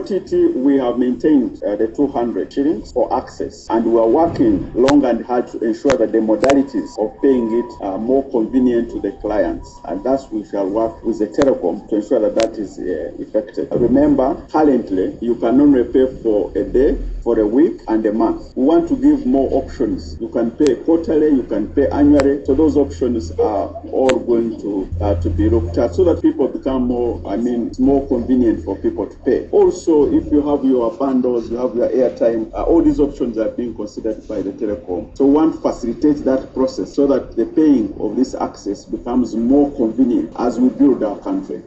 OTT, we have maintained the 200 shillings for access, and we are working long and hard to ensure that the modalities of paying it are more convenient to the clients, and thus we shall work with the telecom to ensure that that is effective. Remember, currently, you can only pay for a day, for a week, and a month. We want to give more options. You can pay quarterly, you can pay annually. So those options are all going to be looked at so that people become more, it's more convenient for people to pay. Also, if you have your bundles, you have your airtime, all these options are being considered by the telecom. So we want to facilitate that process so that the paying of this access becomes more convenient as we build our country.